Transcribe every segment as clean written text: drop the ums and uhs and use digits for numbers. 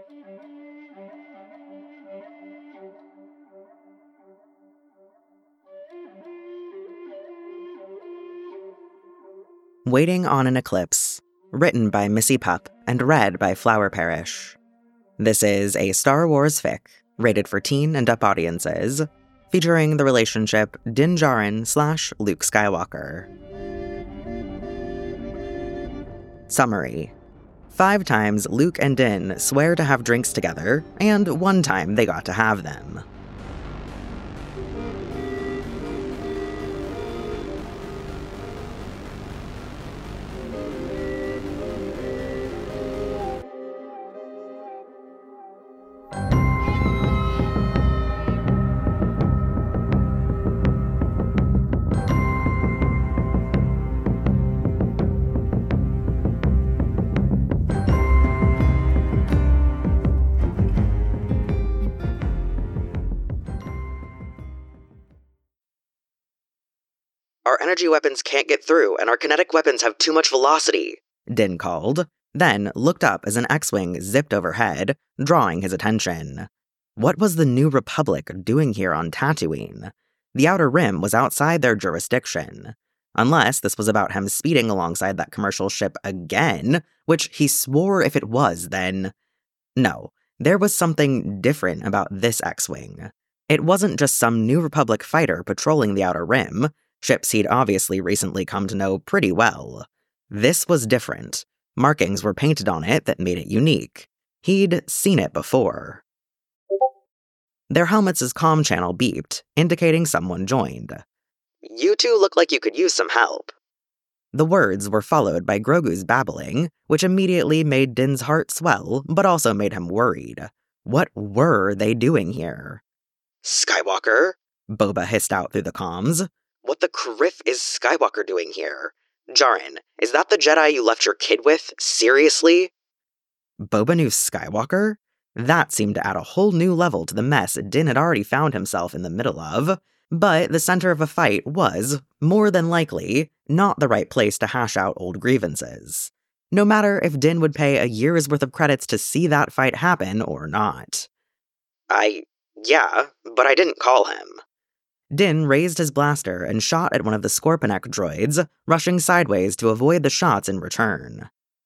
Waiting on an Eclipse, written by Missy Pup and read by Flower Parish. This is a Star Wars fic, rated for teen and up audiences, featuring the relationship Din Djarin / Luke Skywalker. Summary. 5 times Luke and Din swear to have drinks together, and 1 time they got to have them. Our energy weapons can't get through, and our kinetic weapons have too much velocity, Din called, then looked up as an X-Wing zipped overhead, drawing his attention. What was the New Republic doing here on Tatooine? The Outer Rim was outside their jurisdiction. Unless this was about him speeding alongside that commercial ship again, which he swore if it was, then... No, there was something different about this X-Wing. It wasn't just some New Republic fighter patrolling the Outer Rim, ships he'd obviously recently come to know pretty well. This was different. Markings were painted on it that made it unique. He'd seen it before. Their helmets' comm channel beeped, indicating someone joined. You two look like you could use some help. The words were followed by Grogu's babbling, which immediately made Din's heart swell, but also made him worried. What were they doing here? Skywalker? Boba hissed out through the comms. What the criff is Skywalker doing here? Djarin, is that the Jedi you left your kid with? Seriously? Boba knew Skywalker? That seemed to add a whole new level to the mess Din had already found himself in the middle of. But the center of a fight was, more than likely, not the right place to hash out old grievances. No matter if Din would pay a year's worth of credits to see that fight happen or not. Yeah, but I didn't call him. Din raised his blaster and shot at one of the Scorpinek droids, rushing sideways to avoid the shots in return.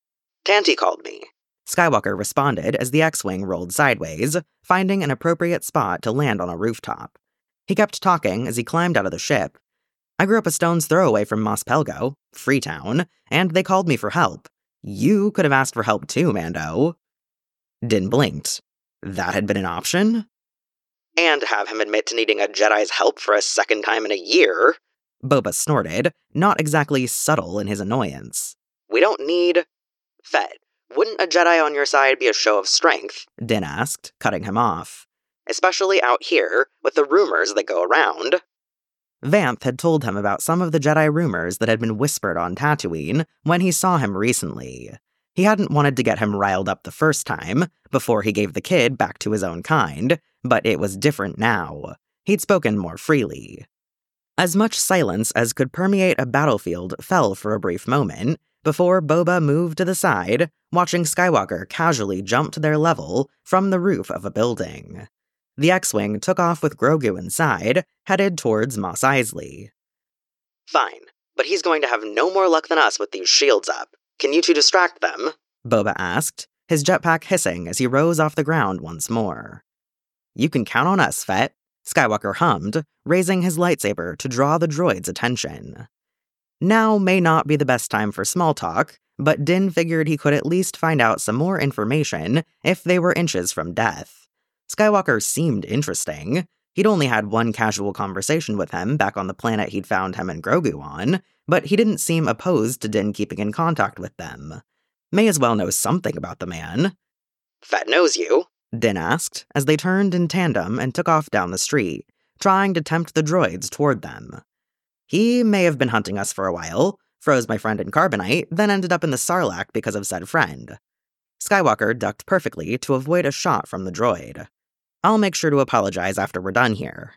Tanty called me. Skywalker responded as the X-Wing rolled sideways, finding an appropriate spot to land on a rooftop. He kept talking as he climbed out of the ship. I grew up a stone's throw away from Mos Pelgo, Freetown, and they called me for help. You could have asked for help too, Mando. Din blinked. That had been an option? And have him admit to needing a Jedi's help for a second time in a year. Boba snorted, not exactly subtle in his annoyance. We don't need... Fett, wouldn't a Jedi on your side be a show of strength? Din asked, cutting him off. Especially out here, with the rumors that go around. Vanth had told him about some of the Jedi rumors that had been whispered on Tatooine when he saw him recently. He hadn't wanted to get him riled up the first time, before he gave the kid back to his own kind, but it was different now. He'd spoken more freely. As much silence as could permeate a battlefield fell for a brief moment, before Boba moved to the side, watching Skywalker casually jump to their level from the roof of a building. The X-Wing took off with Grogu inside, headed towards Mos Eisley. Fine, but he's going to have no more luck than us with these shields up. Can you two distract them? Boba asked, his jetpack hissing as he rose off the ground once more. You can count on us, Fett, Skywalker hummed, raising his lightsaber to draw the droid's attention. Now may not be the best time for small talk, but Din figured he could at least find out some more information if they were inches from death. Skywalker seemed interesting. He'd only had one casual conversation with him back on the planet he'd found him and Grogu on, but he didn't seem opposed to Din keeping in contact with them. May as well know something about the man. Fett knows you, Din asked, as they turned in tandem and took off down the street, trying to tempt the droids toward them. He may have been hunting us for a while, froze my friend in carbonite, then ended up in the Sarlacc because of said friend. Skywalker ducked perfectly to avoid a shot from the droid. I'll make sure to apologize after we're done here.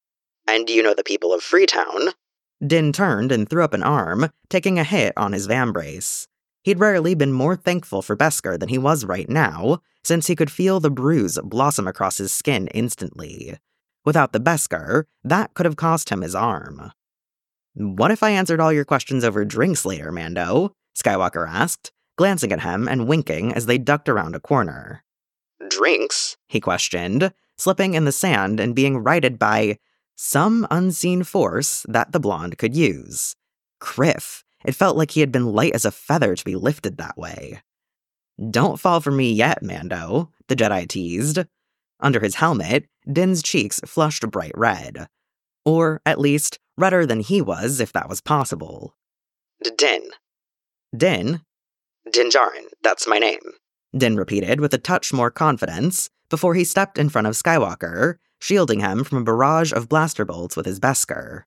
And you know the people of Freetown? Din turned and threw up an arm, taking a hit on his vambrace. He'd rarely been more thankful for Beskar than he was right now, since he could feel the bruise blossom across his skin instantly. Without the Beskar, that could have cost him his arm. "What if I answered all your questions over drinks later, Mando?" Skywalker asked, glancing at him and winking as they ducked around a corner. "Drinks?" he questioned, slipping in the sand and being righted by some unseen force that the blonde could use. Criff. It felt like he had been light as a feather to be lifted that way. "Don't fall for me yet, Mando," the Jedi teased. Under his helmet, Din's cheeks flushed bright red. Or, at least, redder than he was, if that was possible. Din. Din? Din Djarin, that's my name," Din repeated with a touch more confidence before he stepped in front of Skywalker, shielding him from a barrage of blaster bolts with his Beskar.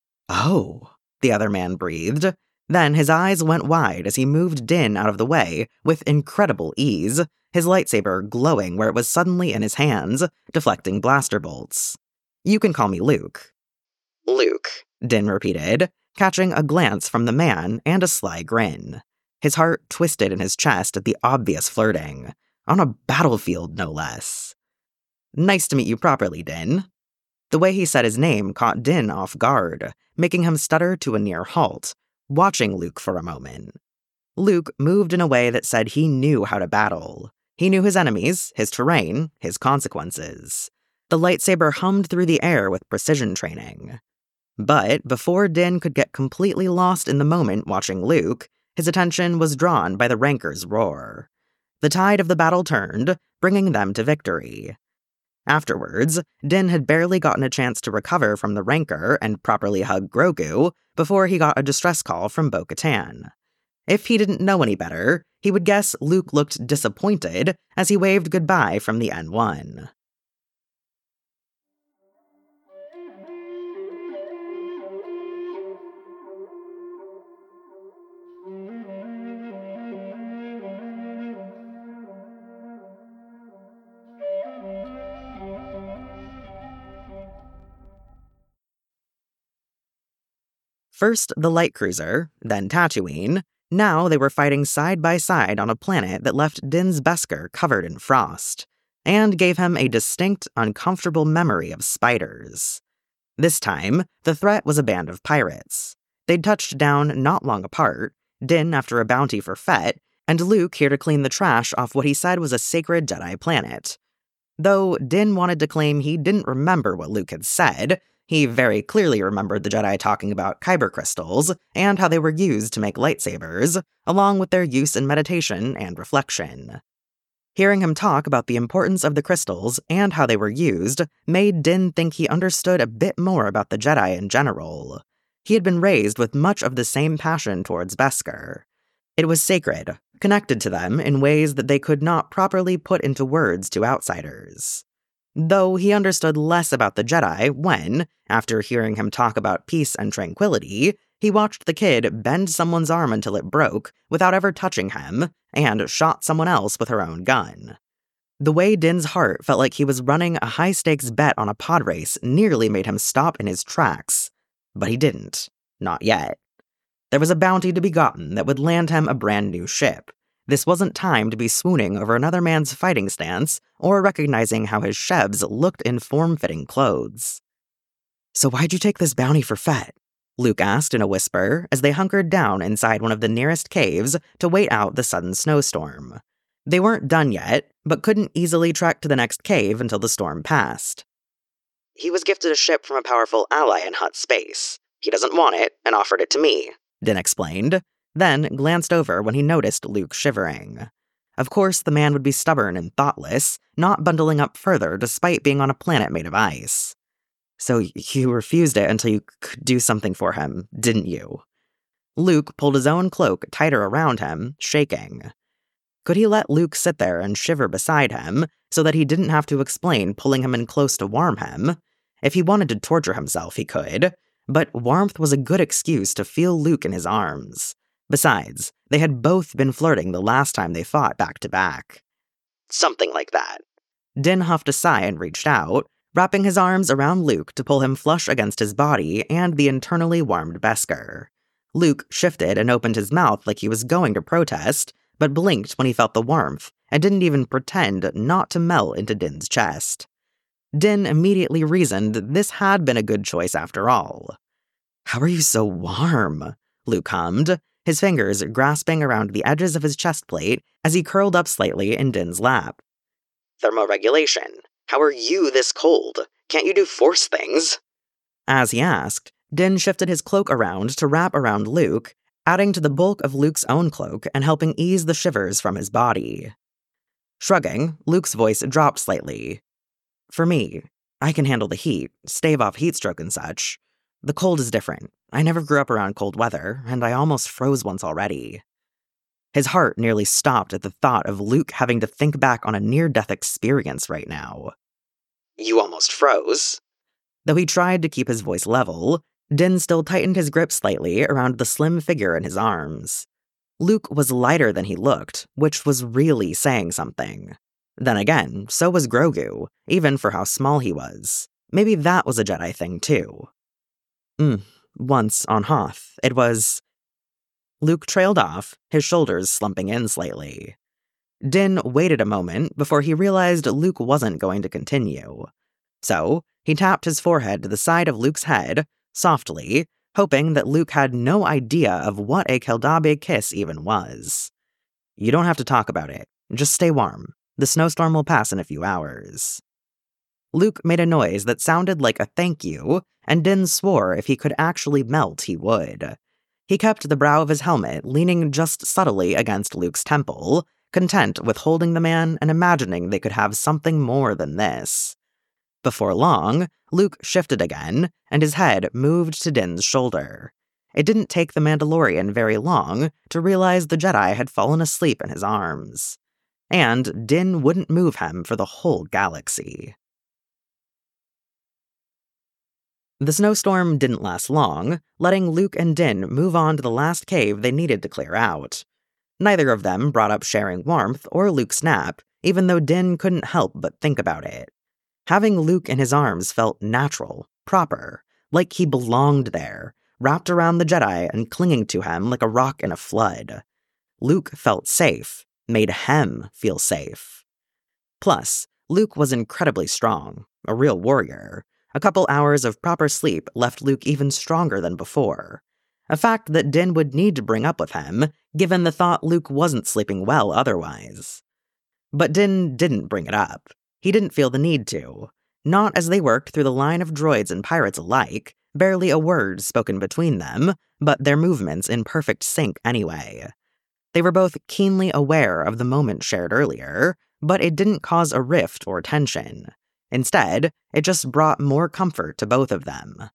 "Oh," the other man breathed. Then his eyes went wide as he moved Din out of the way with incredible ease, his lightsaber glowing where it was suddenly in his hands, deflecting blaster bolts. "You can call me Luke." "Luke," Din repeated, catching a glance from the man and a sly grin. His heart twisted in his chest at the obvious flirting. On a battlefield, no less. "Nice to meet you properly, Din." The way he said his name caught Din off guard, making him stutter to a near halt, watching Luke for a moment. Luke moved in a way that said he knew how to battle. He knew his enemies, his terrain, his consequences. The lightsaber hummed through the air with precision training. But before Din could get completely lost in the moment watching Luke, his attention was drawn by the Ranker's roar. The tide of the battle turned, bringing them to victory. Afterwards, Din had barely gotten a chance to recover from the Ranker and properly hug Grogu before he got a distress call from Bo-Katan. If he didn't know any better, he would guess Luke looked disappointed as he waved goodbye from the N1. First the light cruiser, then Tatooine. Now they were fighting side by side on a planet that left Din's Beskar covered in frost, and gave him a distinct, uncomfortable memory of spiders. This time, the threat was a band of pirates. They'd touched down not long apart, Din after a bounty for Fett, and Luke here to clean the trash off what he said was a sacred Jedi planet. Though Din wanted to claim he didn't remember what Luke had said, he very clearly remembered the Jedi talking about kyber crystals and how they were used to make lightsabers, along with their use in meditation and reflection. Hearing him talk about the importance of the crystals and how they were used made Din think he understood a bit more about the Jedi in general. He had been raised with much of the same passion towards Beskar. It was sacred, connected to them in ways that they could not properly put into words to outsiders. Though he understood less about the Jedi when, after hearing him talk about peace and tranquility, he watched the kid bend someone's arm until it broke without ever touching him, and shot someone else with her own gun. The way Din's heart felt like he was running a high-stakes bet on a pod race nearly made him stop in his tracks. But he didn't. Not yet. There was a bounty to be gotten that would land him a brand new ship. This wasn't time to be swooning over another man's fighting stance or recognizing how his chevs looked in form-fitting clothes. "So why'd you take this bounty for Fett?" Luke asked in a whisper as they hunkered down inside one of the nearest caves to wait out the sudden snowstorm. They weren't done yet, but couldn't easily trek to the next cave until the storm passed. "He was gifted a ship from a powerful ally in Hutt space. He doesn't want it and offered it to me," Din explained, then glanced over when he noticed Luke shivering. Of course, the man would be stubborn and thoughtless, not bundling up further despite being on a planet made of ice. "So you refused it until you could do something for him, didn't you?" Luke pulled his own cloak tighter around him, shaking. Could he let Luke sit there and shiver beside him so that he didn't have to explain pulling him in close to warm him? If he wanted to torture himself, he could, but warmth was a good excuse to feel Luke in his arms. Besides, they had both been flirting the last time they fought back to back. "Something like that." Din huffed a sigh and reached out, wrapping his arms around Luke to pull him flush against his body and the internally warmed Beskar. Luke shifted and opened his mouth like he was going to protest, but blinked when he felt the warmth, and didn't even pretend not to melt into Din's chest. Din immediately reasoned that this had been a good choice after all. "How are you so warm?" Luke hummed, his fingers grasping around the edges of his chest plate as he curled up slightly in Din's lap. "Thermoregulation. How are you this cold? Can't you do force things?" As he asked, Din shifted his cloak around to wrap around Luke, adding to the bulk of Luke's own cloak and helping ease the shivers from his body. Shrugging, Luke's voice dropped slightly. "For me, I can handle the heat, stave off heat stroke and such. The cold is different. I never grew up around cold weather, and I almost froze once already." His heart nearly stopped at the thought of Luke having to think back on a near-death experience right now. "You almost froze?" Though he tried to keep his voice level, Din still tightened his grip slightly around the slim figure in his arms. Luke was lighter than he looked, which was really saying something. Then again, so was Grogu, even for how small he was. Maybe that was a Jedi thing, too. Once, on Hoth, it was... Luke trailed off, his shoulders slumping in slightly. Din waited a moment before he realized Luke wasn't going to continue. So, he tapped his forehead to the side of Luke's head, softly, hoping that Luke had no idea of what a Keldabe kiss even was. "You don't have to talk about it. Just stay warm. The snowstorm will pass in a few hours." Luke made a noise that sounded like a thank you, and Din swore if he could actually melt, he would. He kept the brow of his helmet leaning just subtly against Luke's temple, content with holding the man and imagining they could have something more than this. Before long, Luke shifted again, and his head moved to Din's shoulder. It didn't take the Mandalorian very long to realize the Jedi had fallen asleep in his arms. And Din wouldn't move him for the whole galaxy. The snowstorm didn't last long, letting Luke and Din move on to the last cave they needed to clear out. Neither of them brought up sharing warmth or Luke's nap, even though Din couldn't help but think about it. Having Luke in his arms felt natural, proper, like he belonged there, wrapped around the Jedi and clinging to him like a rock in a flood. Luke felt safe, made him feel safe. Plus, Luke was incredibly strong, a real warrior. A couple hours of proper sleep left Luke even stronger than before. A fact that Din would need to bring up with him, given the thought Luke wasn't sleeping well otherwise. But Din didn't bring it up. He didn't feel the need to. Not as they worked through the line of droids and pirates alike, barely a word spoken between them, but their movements in perfect sync anyway. They were both keenly aware of the moment shared earlier, but it didn't cause a rift or tension. Instead, it just brought more comfort to both of them.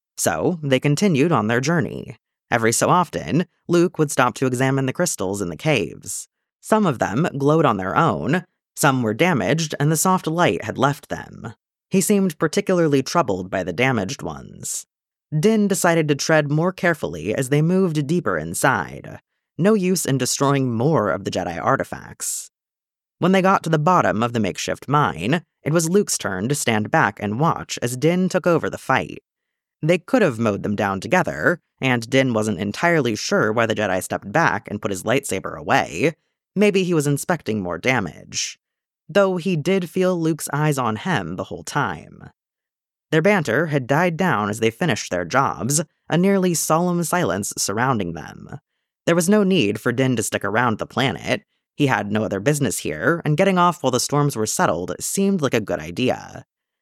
So, they continued on their journey. Every so often, Luke would stop to examine the crystals in the caves. Some of them glowed on their own, some were damaged and the soft light had left them. He seemed particularly troubled by the damaged ones. Din decided to tread more carefully as they moved deeper inside. No use in destroying more of the Jedi artifacts. When they got to the bottom of the makeshift mine, it was Luke's turn to stand back and watch as Din took over the fight. They could have mowed them down together, and Din wasn't entirely sure why the Jedi stepped back and put his lightsaber away. Maybe he was inspecting more damage. Though he did feel Luke's eyes on him the whole time. Their banter had died down as they finished their jobs, a nearly solemn silence surrounding them. There was no need for Din to stick around the planet. He had no other business here, and getting off while the storms were settled seemed like a good idea.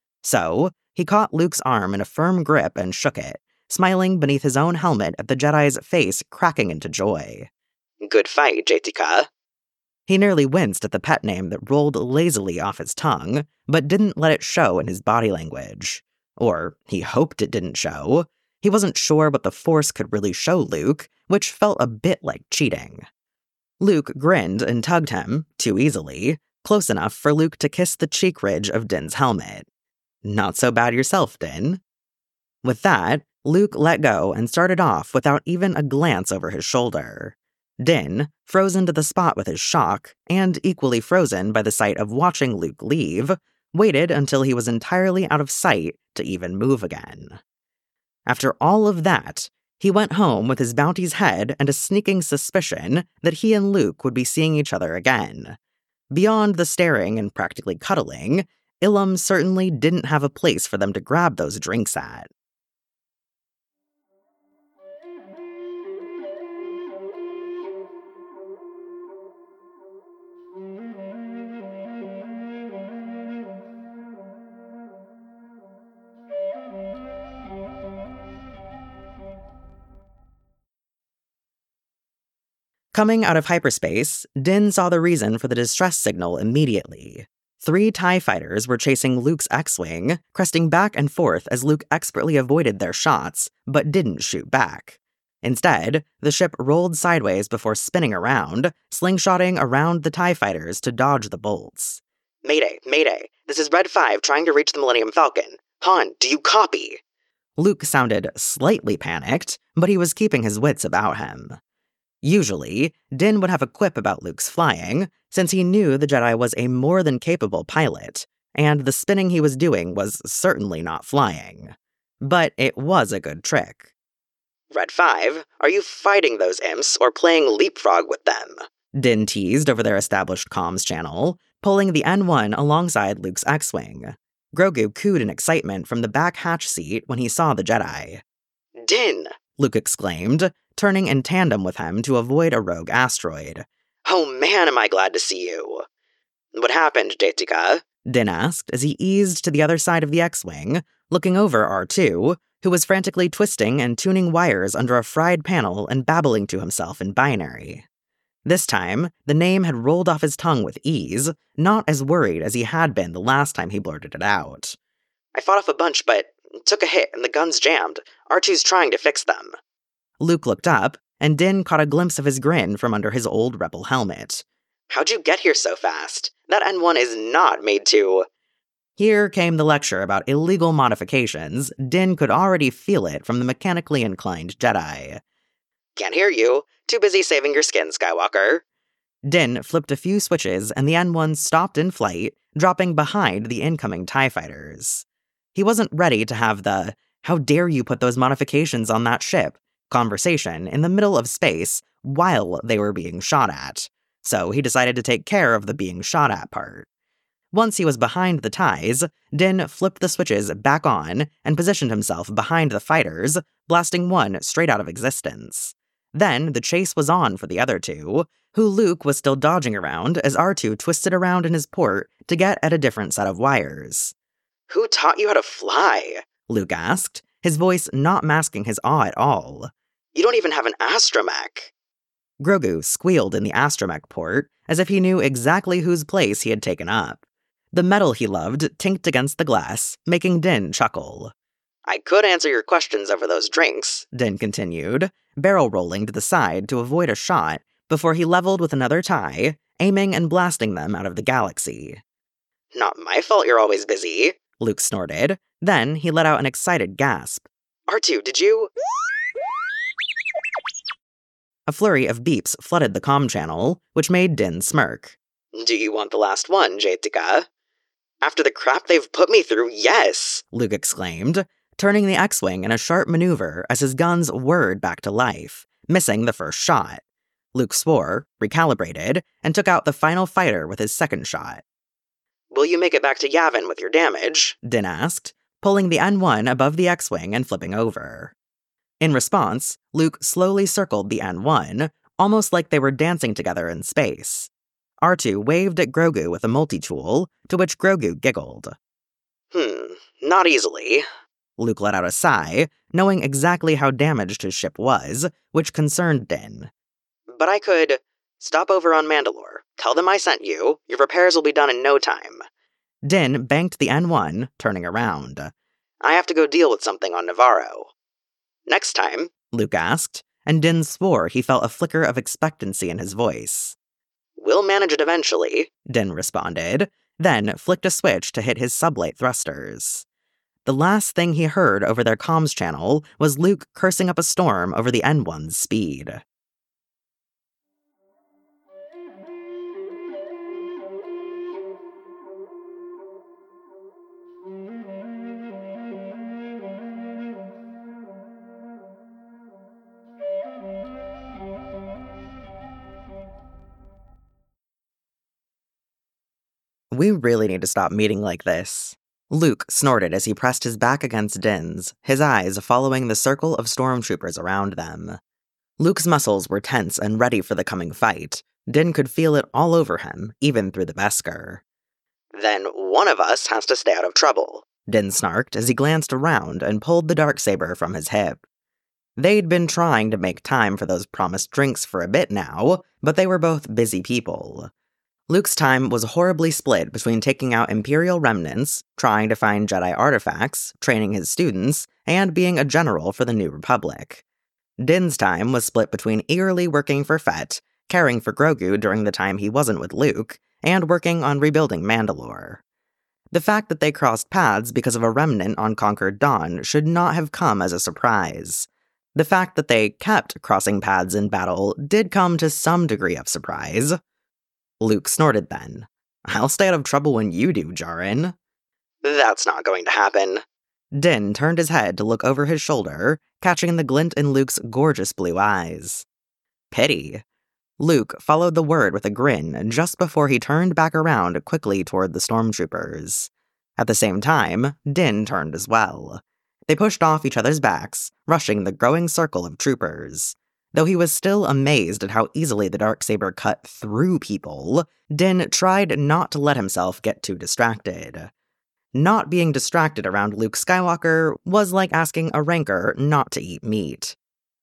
So, he caught Luke's arm in a firm grip and shook it, smiling beneath his own helmet at the Jedi's face cracking into joy. "Good fight, JTK." He nearly winced at the pet name that rolled lazily off his tongue, but didn't let it show in his body language. Or, he hoped it didn't show. He wasn't sure what the Force could really show Luke, which felt a bit like cheating. Luke grinned and tugged him, too easily, close enough for Luke to kiss the cheek ridge of Din's helmet. "Not so bad yourself, Din." With that, Luke let go and started off without even a glance over his shoulder. Din, frozen to the spot with his shock, and equally frozen by the sight of watching Luke leave, waited until he was entirely out of sight to even move again. After all of that, He went home with his bounty's head and a sneaking suspicion that he and Luke would be seeing each other again. Beyond the staring and practically cuddling, Ilum certainly didn't have a place for them to grab those drinks at. Coming out of hyperspace, Din saw the reason for the distress signal immediately. 3 TIE fighters were chasing Luke's X-Wing, cresting back and forth as Luke expertly avoided their shots, but didn't shoot back. Instead, the ship rolled sideways before spinning around, slingshotting around the TIE fighters to dodge the bolts. Mayday, Mayday, this is Red 5 trying to reach the Millennium Falcon. Han, do you copy? Luke sounded slightly panicked, but he was keeping his wits about him. Usually, Din would have a quip about Luke's flying, since he knew the Jedi was a more than capable pilot, and the spinning he was doing was certainly not flying. But it was a good trick. Red 5, are you fighting those imps or playing leapfrog with them? Din teased over their established comms channel, pulling the N1 alongside Luke's X-Wing. Grogu cooed in excitement from the back hatch seat when he saw the Jedi. Din! Luke exclaimed, turning in tandem with him to avoid a rogue asteroid. Oh man, am I glad to see you. What happened, Jetika? Din asked as he eased to the other side of the X-Wing, looking over R2, who was frantically twisting and tuning wires under a fried panel and babbling to himself in binary. This time, the name had rolled off his tongue with ease, not as worried as he had been the last time he blurted it out. I fought off a bunch, but took a hit and the guns jammed. R2's trying to fix them. Luke looked up, and Din caught a glimpse of his grin from under his old rebel helmet. How'd you get here so fast? That N1 is not made to... Here came the lecture about illegal modifications. Din could already feel it from the mechanically inclined Jedi. Can't hear you. Too busy saving your skin, Skywalker. Din flipped a few switches and the N1 stopped in flight, dropping behind the incoming TIE fighters. He wasn't ready to have the, "How dare you put those modifications on that ship?" conversation in the middle of space while they were being shot at, so he decided to take care of the being shot at part. Once he was behind the TIEs, Din flipped the switches back on and positioned himself behind the fighters, blasting one straight out of existence. Then the chase was on for the other 2, who Luke was still dodging around as R2 twisted around in his port to get at a different set of wires. Who taught you how to fly? Luke asked, his voice not masking his awe at all. You don't even have an astromech. Grogu squealed in the astromech port, as if he knew exactly whose place he had taken up. The metal he loved tinked against the glass, making Din chuckle. I could answer your questions over those drinks, Din continued, barrel rolling to the side to avoid a shot before he leveled with another TIE, aiming and blasting them out of the galaxy. Not my fault you're always busy, Luke snorted. Then he let out an excited gasp. R2, did you... A flurry of beeps flooded the comm channel, which made Din smirk. Do you want the last one, Jetika? After the crap they've put me through, yes, Luke exclaimed, turning the X-Wing in a sharp maneuver as his guns whirred back to life, missing the first shot. Luke swore, recalibrated, and took out the final fighter with his second shot. Will you make it back to Yavin with your damage? Din asked, pulling the N1 above the X-Wing and flipping over. In response, Luke slowly circled the N1, almost like they were dancing together in space. R2 waved at Grogu with a multi-tool, to which Grogu giggled. Not easily. Luke let out a sigh, knowing exactly how damaged his ship was, which concerned Din. But I could stop over on Mandalore. Tell them I sent you. Your repairs will be done in no time. Din banked the N1, turning around. I have to go deal with something on Navarro. Next time, Luke asked, and Din swore he felt a flicker of expectancy in his voice. We'll manage it eventually, Din responded, then flicked a switch to hit his sublight thrusters. The last thing he heard over their comms channel was Luke cursing up a storm over the N1's speed. We really need to stop meeting like this. Luke snorted as he pressed his back against Din's, his eyes following the circle of stormtroopers around them. Luke's muscles were tense and ready for the coming fight. Din could feel it all over him, even through the Beskar. Then one of us has to stay out of trouble, Din snarked as he glanced around and pulled the darksaber from his hip. They'd been trying to make time for those promised drinks for a bit now, but they were both busy people. Luke's time was horribly split between taking out Imperial remnants, trying to find Jedi artifacts, training his students, and being a general for the New Republic. Din's time was split between eagerly working for Fett, caring for Grogu during the time he wasn't with Luke, and working on rebuilding Mandalore. The fact that they crossed paths because of a remnant on Conquered Dawn should not have come as a surprise. The fact that they kept crossing paths in battle did come to some degree of surprise. Luke snorted then. I'll stay out of trouble when you do, Djarin. That's not going to happen. Din turned his head to look over his shoulder, catching the glint in Luke's gorgeous blue eyes. Pity. Luke followed the word with a grin just before he turned back around quickly toward the stormtroopers. At the same time, Din turned as well. They pushed off each other's backs, rushing the growing circle of troopers. Though he was still amazed at how easily the darksaber cut through people, Din tried not to let himself get too distracted. Not being distracted around Luke Skywalker was like asking a rancor not to eat meat.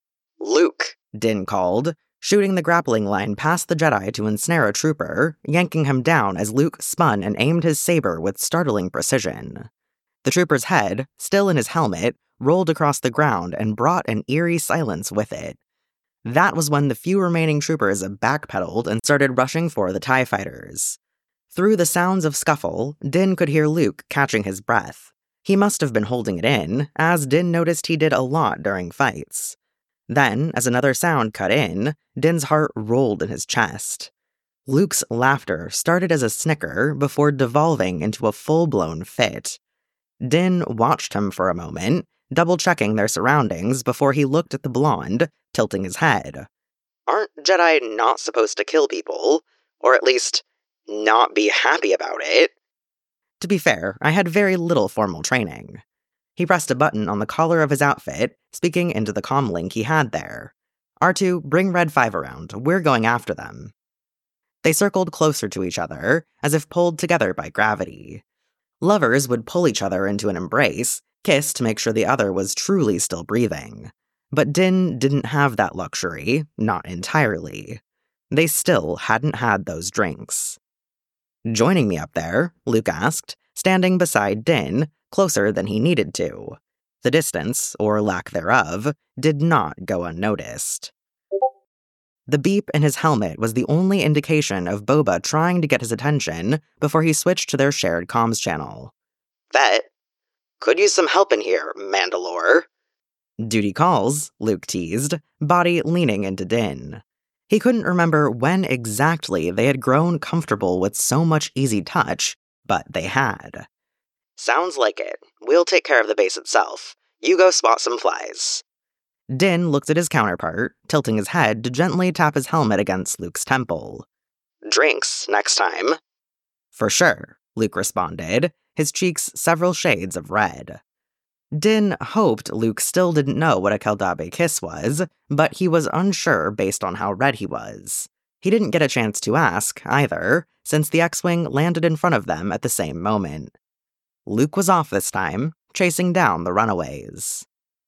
Luke, Din called, shooting the grappling line past the Jedi to ensnare a trooper, yanking him down as Luke spun and aimed his saber with startling precision. The trooper's head, still in his helmet, rolled across the ground and brought an eerie silence with it. That was when the few remaining troopers backpedaled and started rushing for the TIE fighters. Through the sounds of scuffle, Din could hear Luke catching his breath. He must have been holding it in, as Din noticed he did a lot during fights. Then, as another sound cut in, Din's heart rolled in his chest. Luke's laughter started as a snicker before devolving into a full-blown fit. Din watched him for a moment, double-checking their surroundings before he looked at the blonde, tilting his head. Aren't Jedi not supposed to kill people? Or at least, not be happy about it? To be fair, I had very little formal training. He pressed a button on the collar of his outfit, speaking into the comlink he had there. R2, bring Red 5 around. We're going after them. They circled closer to each other, as if pulled together by gravity. Lovers would pull each other into an embrace, kiss to make sure the other was truly still breathing. But Din didn't have that luxury, not entirely. They still hadn't had those drinks. Joining me up there, Luke asked, standing beside Din, closer than he needed to. The distance, or lack thereof, did not go unnoticed. The beep in his helmet was the only indication of Boba trying to get his attention before he switched to their shared comms channel. Fett, could use some help in here, Mandalore. Duty calls, Luke teased, body leaning into Din. He couldn't remember when exactly they had grown comfortable with so much easy touch, but they had. Sounds like it. We'll take care of the base itself. You go spot some flies. Din looked at his counterpart, tilting his head to gently tap his helmet against Luke's temple. Drinks, next time. For sure, Luke responded, his cheeks several shades of red. Din hoped Luke still didn't know what a Keldabe kiss was, but he was unsure based on how red he was. He didn't get a chance to ask, either, since the X-Wing landed in front of them at the same moment. Luke was off this time, chasing down the runaways.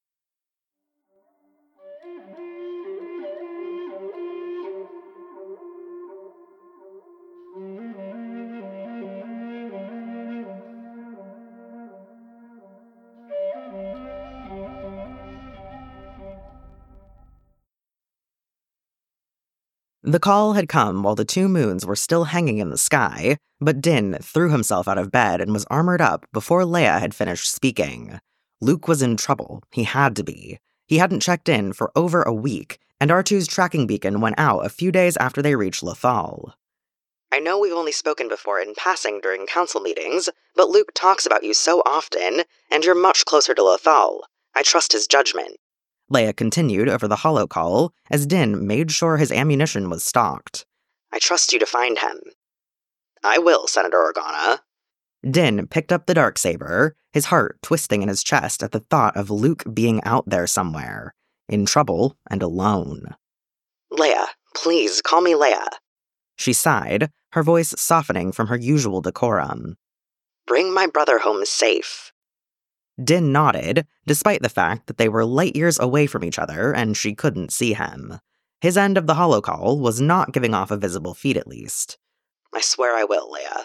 The call had come while the two moons were still hanging in the sky, but Din threw himself out of bed and was armored up before Leia had finished speaking. Luke was in trouble. He had to be. He hadn't checked in for over a week, and R2's tracking beacon went out a few days after they reached Lothal. I know we've only spoken before in passing during council meetings, but Luke talks about you so often, and you're much closer to Lothal. I trust his judgment. Leia continued over the holocall as Din made sure his ammunition was stocked. I trust you to find him. I will, Senator Organa. Din picked up the darksaber, his heart twisting in his chest at the thought of Luke being out there somewhere, in trouble and alone. Leia, please call me Leia. She sighed, her voice softening from her usual decorum. Bring my brother home safe. Din nodded, despite the fact that they were light years away from each other and she couldn't see him. His end of the holocall was not giving off a visible feed at least. I swear I will, Leia.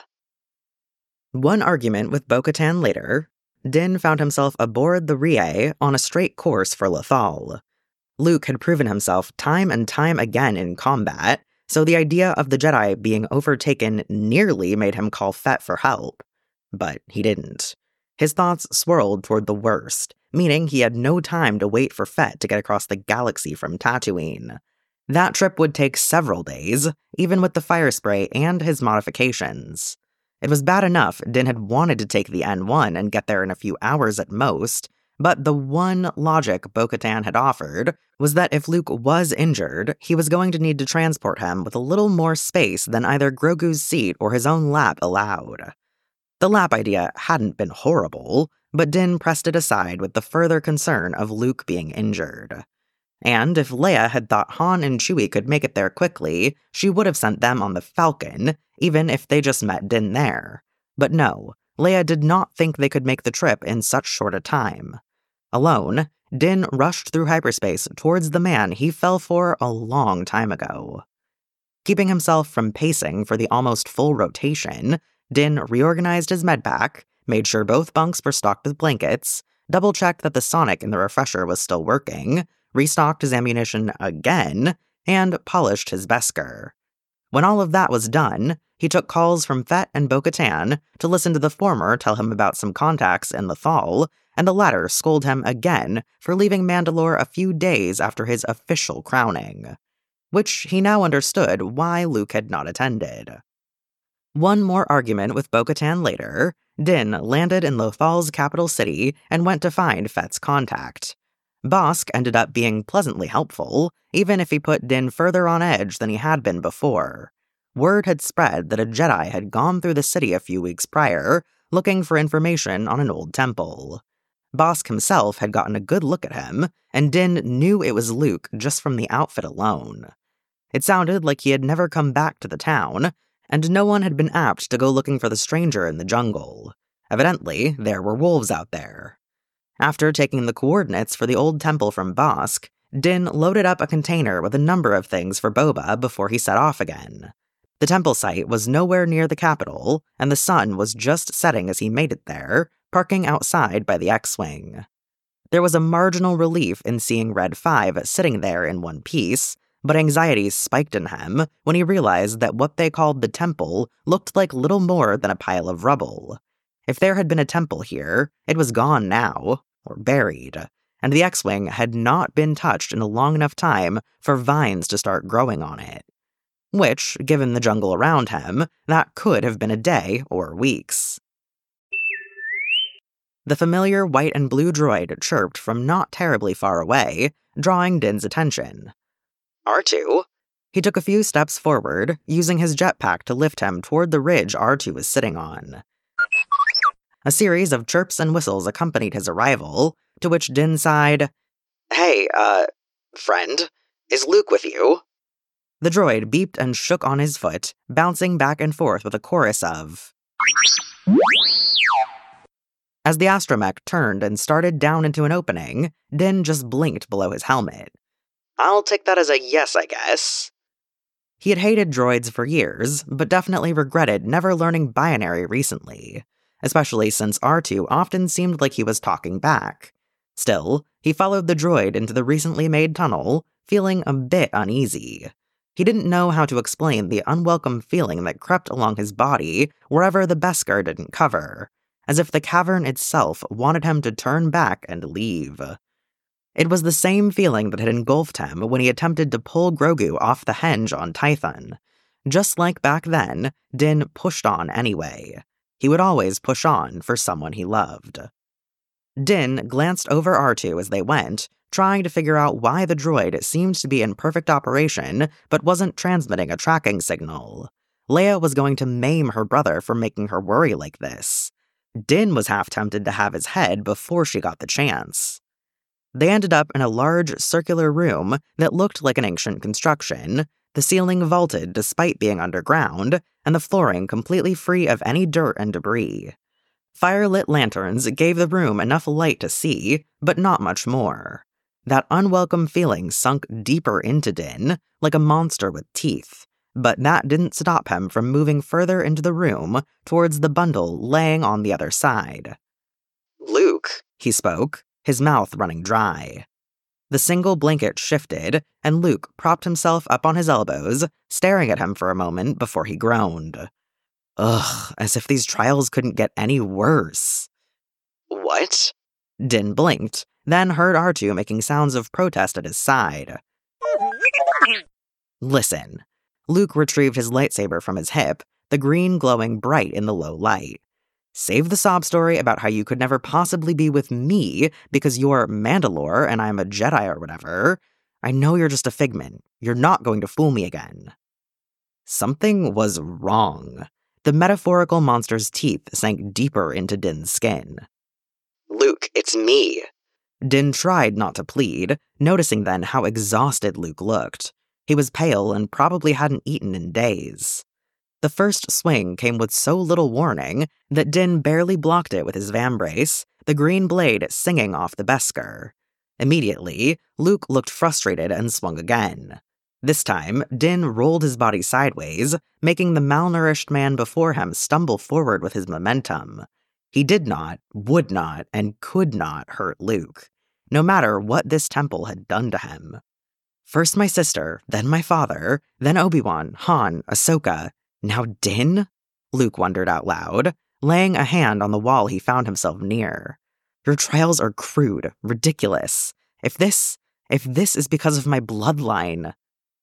One argument with Bo-Katan later, Din found himself aboard the Rhea on a straight course for Lothal. Luke had proven himself time and time again in combat, so the idea of the Jedi being overtaken nearly made him call Fett for help. But he didn't. His thoughts swirled toward the worst, meaning he had no time to wait for Fett to get across the galaxy from Tatooine. That trip would take several days, even with the fire spray and his modifications. It was bad enough Din had wanted to take the N1 and get there in a few hours at most, but the one logic Bo-Katan had offered was that if Luke was injured, he was going to need to transport him with a little more space than either Grogu's seat or his own lap allowed. The lap idea hadn't been horrible, but Din pressed it aside with the further concern of Luke being injured. And if Leia had thought Han and Chewie could make it there quickly, she would have sent them on the Falcon, even if they just met Din there. But no, Leia did not think they could make the trip in such short a time. Alone, Din rushed through hyperspace towards the man he fell for a long time ago. Keeping himself from pacing for the almost full rotation, Din reorganized his medpack, made sure both bunks were stocked with blankets, double-checked that the sonic in the refresher was still working, restocked his ammunition again, and polished his Beskar. When all of that was done, he took calls from Fett and Bo-Katan to listen to the former tell him about some contacts in Lothal, and the latter scold him again for leaving Mandalore a few days after his official crowning, which he now understood why Luke had not attended. One more argument with Bo-Katan later, Din landed in Lothal's capital city and went to find Fett's contact. Bossk ended up being pleasantly helpful, even if he put Din further on edge than he had been before. Word had spread that a Jedi had gone through the city a few weeks prior, looking for information on an old temple. Bossk himself had gotten a good look at him, and Din knew it was Luke just from the outfit alone. It sounded like he had never come back to the town, and no one had been apt to go looking for the stranger in the jungle. Evidently, there were wolves out there. After taking the coordinates for the old temple from Bossk, Din loaded up a container with a number of things for Boba before he set off again. The temple site was nowhere near the capital, and the sun was just setting as he made it there, parking outside by the X-Wing. There was a marginal relief in seeing Red 5 sitting there in one piece, but anxiety spiked in him when he realized that what they called the temple looked like little more than a pile of rubble. If there had been a temple here, it was gone now, or buried, and the X-Wing had not been touched in a long enough time for vines to start growing on it. Which, given the jungle around him, that could have been a day or weeks. The familiar white and blue droid chirped from not terribly far away, drawing Din's attention. R2? He took a few steps forward, using his jetpack to lift him toward the ridge R2 was sitting on. A series of chirps and whistles accompanied his arrival, to which Din sighed, Hey, friend, is Luke with you? The droid beeped and shook on his foot, bouncing back and forth with a chorus of... As the astromech turned and started down into an opening, Din just blinked below his helmet. I'll take that as a yes, I guess. He had hated droids for years, but definitely regretted never learning binary recently, especially since R2 often seemed like he was talking back. Still, he followed the droid into the recently made tunnel, feeling a bit uneasy. He didn't know how to explain the unwelcome feeling that crept along his body wherever the Beskar didn't cover, as if the cavern itself wanted him to turn back and leave. It was the same feeling that had engulfed him when he attempted to pull Grogu off the henge on Tython. Just like back then, Din pushed on anyway. He would always push on for someone he loved. Din glanced over R2 as they went, trying to figure out why the droid seemed to be in perfect operation but wasn't transmitting a tracking signal. Leia was going to maim her brother for making her worry like this. Din was half tempted to have his head before she got the chance. They ended up in a large circular room that looked like an ancient construction, the ceiling vaulted despite being underground, and the flooring completely free of any dirt and debris. Fire-lit lanterns gave the room enough light to see, but not much more. That unwelcome feeling sunk deeper into Din, like a monster with teeth, but that didn't stop him from moving further into the room towards the bundle laying on the other side. Luke, He spoke, his mouth running dry. The single blanket shifted, and Luke propped himself up on his elbows, staring at him for a moment before he groaned. Ugh, as if these trials couldn't get any worse. What? Din blinked, then heard R2 making sounds of protest at his side. Listen. Luke retrieved his lightsaber from his hip, the green glowing bright in the low light. Save the sob story about how you could never possibly be with me because you're Mandalore and I'm a Jedi or whatever. I know you're just a figment. You're not going to fool me again. Something was wrong. The metaphorical monster's teeth sank deeper into Din's skin. Luke, it's me. Din tried not to plead, noticing then how exhausted Luke looked. He was pale and probably hadn't eaten in days. The first swing came with so little warning that Din barely blocked it with his vambrace, the green blade singing off the Beskar. Immediately, Luke looked frustrated and swung again. This time, Din rolled his body sideways, making the malnourished man before him stumble forward with his momentum. He did not, would not, and could not hurt Luke, no matter what this temple had done to him. First my sister, then my father, then Obi-Wan, Han, Ahsoka. Now Din? Luke wondered out loud, laying a hand on the wall he found himself near. Your trials are crude, ridiculous. If this is because of my bloodline.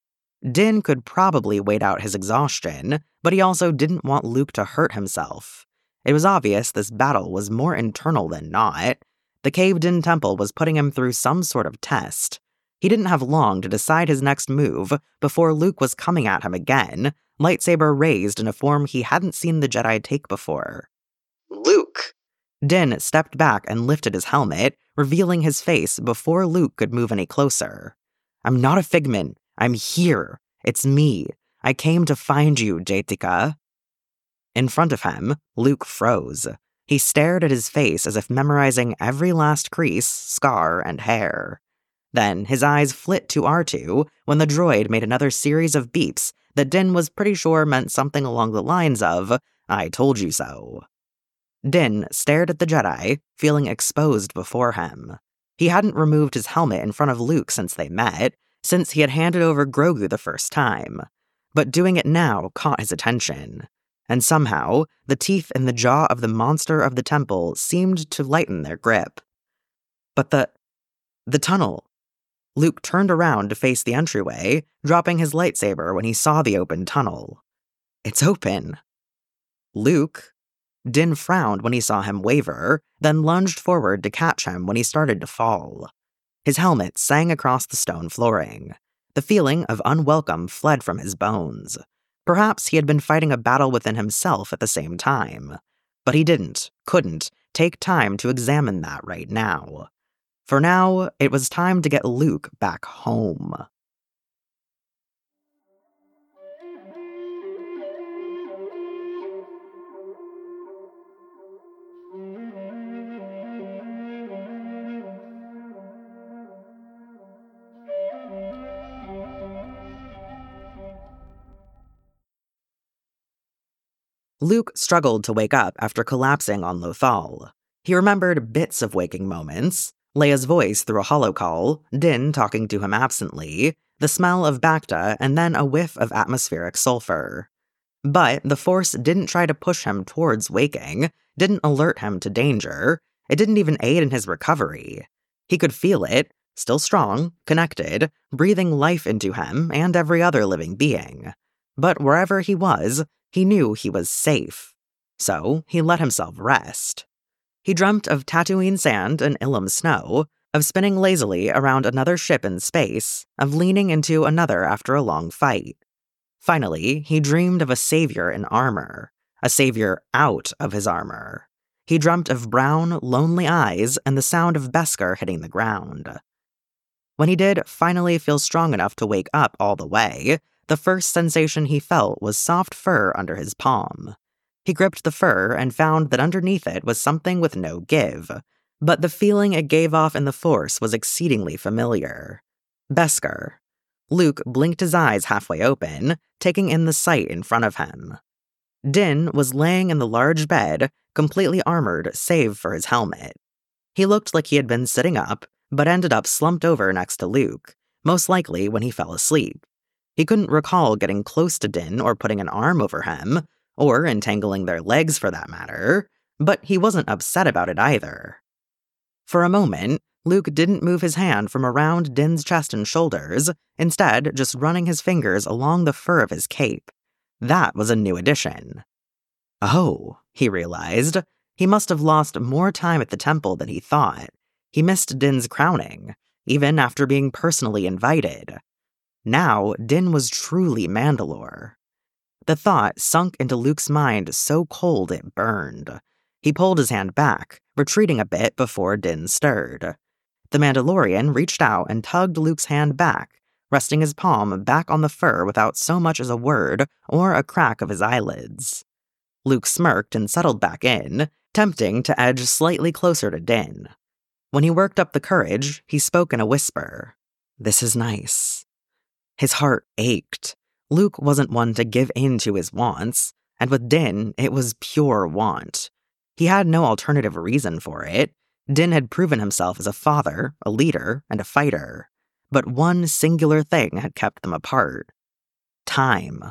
Din could probably wait out his exhaustion, but he also didn't want Luke to hurt himself. It was obvious this battle was more internal than not. The caved-in temple was putting him through some sort of test. He didn't have long to decide his next move before Luke was coming at him again, lightsaber raised in a form he hadn't seen the Jedi take before. Luke! Din stepped back and lifted his helmet, revealing his face before Luke could move any closer. I'm not a figment. I'm here. It's me. I came to find you, Jaitika. In front of him, Luke froze. He stared at his face as if memorizing every last crease, scar, and hair. Then his eyes flit to R2 when the droid made another series of beeps that Din was pretty sure meant something along the lines of, I told you so. Din stared at the Jedi, feeling exposed before him. He hadn't removed his helmet in front of Luke since they met, since he had handed over Grogu the first time. But doing it now caught his attention. And somehow, the teeth in the jaw of the monster of the temple seemed to lighten their grip. But the tunnel. Luke turned around to face the entryway, dropping his lightsaber when he saw the open tunnel. It's open. Luke? Din frowned when he saw him waver, then lunged forward to catch him when he started to fall. His helmet sang across the stone flooring. The feeling of unwelcome fled from his bones. Perhaps he had been fighting a battle within himself at the same time. But he couldn't, take time to examine that right now. For now, it was time to get Luke back home. Luke struggled to wake up after collapsing on Lothal. He remembered bits of waking moments, Leia's voice through a holocall, Din talking to him absently, the smell of Bacta, and then a whiff of atmospheric sulfur. But the Force didn't try to push him towards waking, didn't alert him to danger, it didn't even aid in his recovery. He could feel it, still strong, connected, breathing life into him and every other living being. But wherever he was, he knew he was safe. So he let himself rest. He dreamt of Tatooine sand and Ilum snow, of spinning lazily around another ship in space, of leaning into another after a long fight. Finally, he dreamed of a savior in armor, a savior out of his armor. He dreamt of brown, lonely eyes and the sound of Beskar hitting the ground. When he did finally feel strong enough to wake up all the way, the first sensation he felt was soft fur under his palm. He gripped the fur and found that underneath it was something with no give, but the feeling it gave off in the force was exceedingly familiar. Beskar. Luke blinked his eyes halfway open, taking in the sight in front of him. Din was laying in the large bed, completely armored save for his helmet. He looked like he had been sitting up, but ended up slumped over next to Luke, most likely when he fell asleep. He couldn't recall getting close to Din or putting an arm over him, or entangling their legs for that matter, but he wasn't upset about it either. For a moment, Luke didn't move his hand from around Din's chest and shoulders, instead just running his fingers along the fur of his cape. That was a new addition. Oh, he realized, he must have lost more time at the temple than he thought. He missed Din's crowning, even after being personally invited. Now, Din was truly Mandalore. The thought sunk into Luke's mind so cold it burned. He pulled his hand back, retreating a bit before Din stirred. The Mandalorian reached out and tugged Luke's hand back, resting his palm back on the fur without so much as a word or a crack of his eyelids. Luke smirked and settled back in, tempting to edge slightly closer to Din. When he worked up the courage, he spoke in a whisper. "This is nice." His heart ached. Luke wasn't one to give in to his wants, and with Din, it was pure want. He had no alternative reason for it. Din had proven himself as a father, a leader, and a fighter. But one singular thing had kept them apart. Time.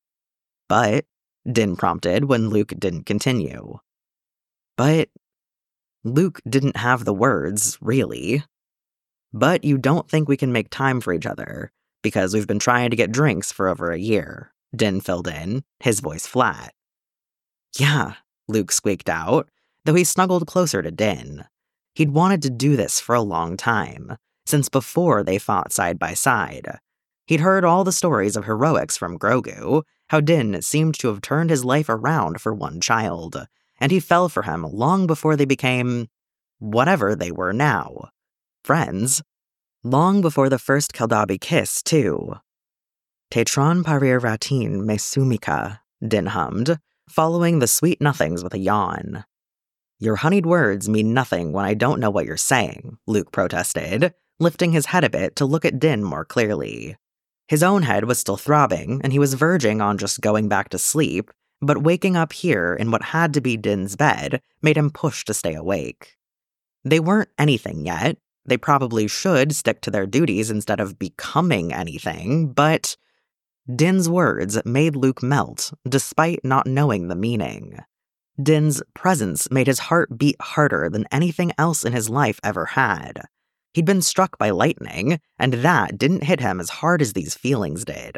"But," Din prompted when Luke didn't continue. "But..." Luke didn't have the words, really. "But you don't think we can make time for each other, because we've been trying to get drinks for over a year," Din filled in, his voice flat. "Yeah," Luke squeaked out, though he snuggled closer to Din. He'd wanted to do this for a long time, since before they fought side by side. He'd heard all the stories of heroics from Grogu, how Din seemed to have turned his life around for one child, and he fell for him long before they became whatever they were now. Friends. Long before the first Keldabi kiss, too. "Tetron parir ratin me sumika," Din hummed, following the sweet nothings with a yawn. "Your honeyed words mean nothing when I don't know what you're saying," Luke protested, lifting his head a bit to look at Din more clearly. His own head was still throbbing, and he was verging on just going back to sleep, but waking up here in what had to be Din's bed made him push to stay awake. They weren't anything yet. They probably should stick to their duties instead of becoming anything, but Din's words made Luke melt, despite not knowing the meaning. Din's presence made his heart beat harder than anything else in his life ever had. He'd been struck by lightning, and that didn't hit him as hard as these feelings did.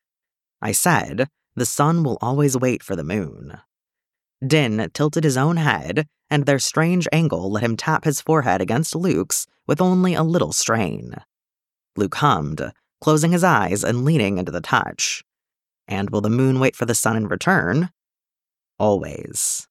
"I said, the sun will always wait for the moon." Din tilted his own head, and their strange angle let him tap his forehead against Luke's with only a little strain. Luke hummed, closing his eyes and leaning into the touch. "And will the moon wait for the sun in return?" "Always."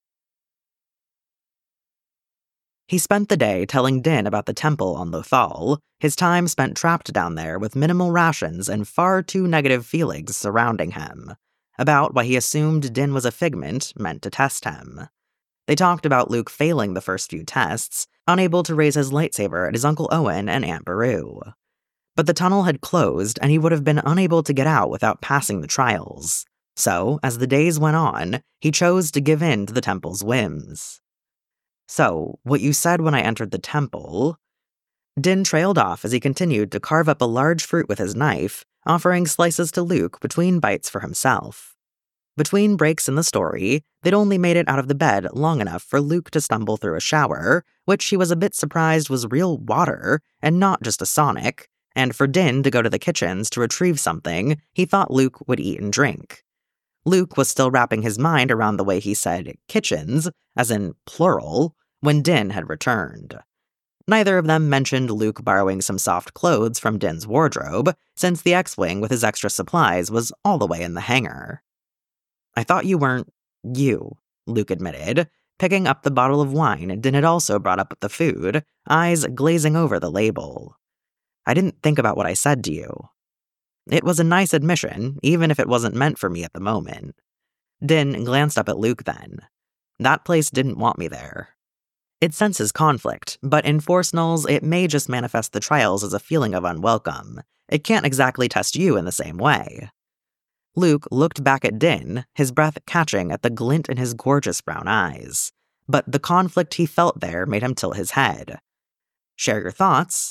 He spent the day telling Din about the temple on Lothal, his time spent trapped down there with minimal rations and far too negative feelings surrounding him, about why he assumed Din was a figment meant to test him. They talked about Luke failing the first few tests, unable to raise his lightsaber at his Uncle Owen and Aunt Beru. But the tunnel had closed, and he would have been unable to get out without passing the trials. So, as the days went on, he chose to give in to the temple's whims. "So, what you said when I entered the temple..." Din trailed off as he continued to carve up a large fruit with his knife, offering slices to Luke between bites for himself. Between breaks in the story, they'd only made it out of the bed long enough for Luke to stumble through a shower, which he was a bit surprised was real water and not just a Sonic, and for Din to go to the kitchens to retrieve something he thought Luke would eat and drink. Luke was still wrapping his mind around the way he said kitchens, as in plural, when Din had returned. Neither of them mentioned Luke borrowing some soft clothes from Din's wardrobe, since the X-Wing with his extra supplies was all the way in the hangar. I thought you weren't you, Luke admitted, picking up the bottle of wine Din had also brought up with the food, eyes glazing over the label. I didn't think about what I said to you. It was a nice admission, even if it wasn't meant for me at the moment. Din glanced up at Luke then. That place didn't want me there. It senses conflict, but in Force Nulls, it may just manifest the trials as a feeling of unwelcome. It can't exactly test you in the same way. Luke looked back at Din, his breath catching at the glint in his gorgeous brown eyes. But the conflict he felt there made him tilt his head. Share your thoughts?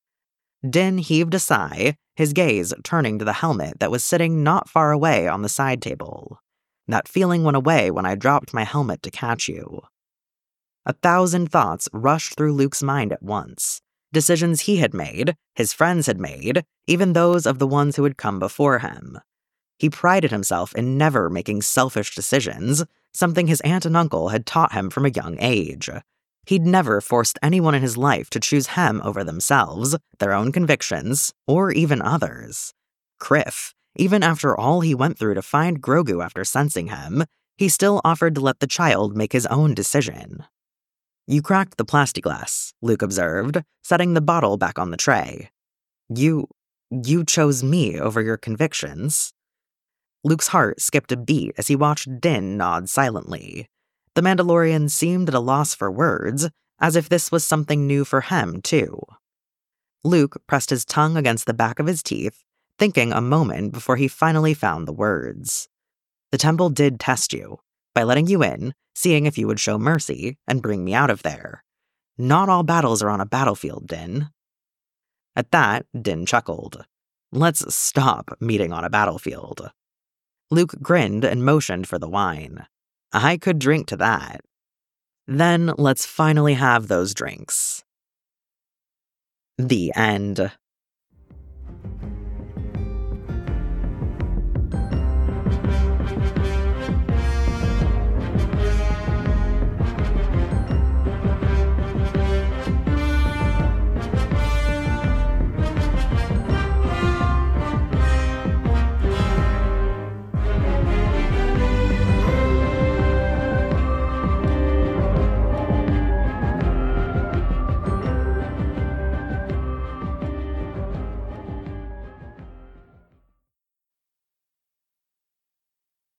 Din heaved a sigh, his gaze turning to the helmet that was sitting not far away on the side table. That feeling went away when I dropped my helmet to catch you. 1,000 thoughts rushed through Luke's mind at once. Decisions he had made, his friends had made, even those of the ones who had come before him. He prided himself in never making selfish decisions, something his aunt and uncle had taught him from a young age. He'd never forced anyone in his life to choose him over themselves, their own convictions, or even others. Criff, even after all he went through to find Grogu after sensing him, he still offered to let the child make his own decision. You cracked the plastiglass, Luke observed, setting the bottle back on the tray. You chose me over your convictions. Luke's heart skipped a beat as he watched Din nod silently. The Mandalorian seemed at a loss for words, as if this was something new for him, too. Luke pressed his tongue against the back of his teeth, thinking a moment before he finally found the words. The temple did test you, by letting you in, seeing if you would show mercy, and bring me out of there. Not all battles are on a battlefield, Din. At that, Din chuckled. Let's stop meeting on a battlefield. Luke grinned and motioned for the wine. I could drink to that. Then let's finally have those drinks. The end.